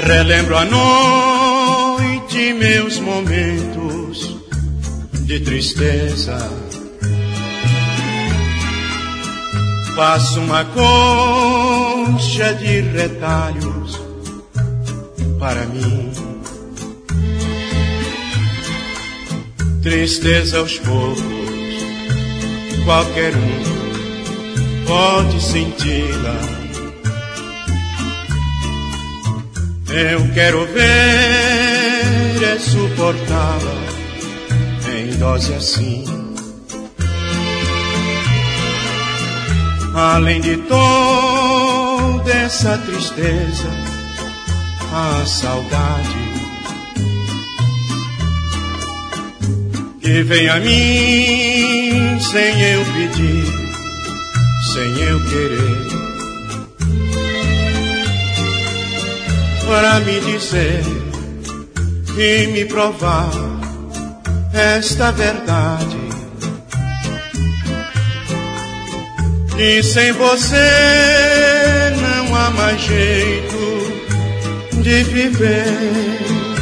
Relembro a noite, meus momentos de tristeza. Faço uma concha de retalhos para mim. Tristeza aos poucos, qualquer um pode senti-la. Eu quero ver e suportá-la em dose assim. Além de toda essa tristeza, a saudade que vem a mim sem eu pedir, sem eu querer, para me dizer e me provar esta verdade, que sem você não há mais jeito de viver.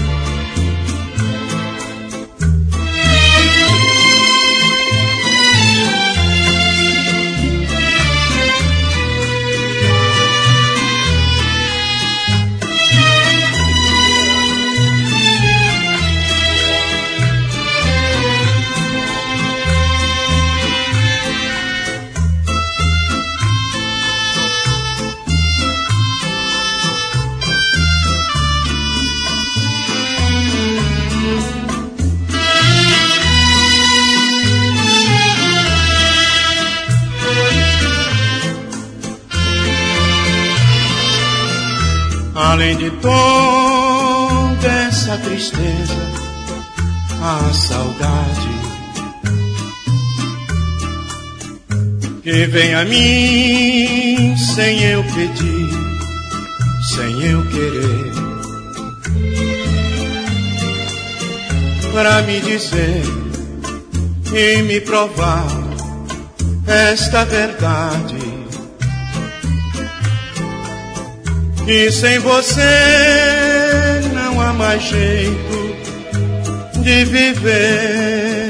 Além de toda essa tristeza, a saudade que vem a mim sem eu pedir, sem eu querer, para me dizer e me provar esta verdade, que sem você não há mais jeito de viver.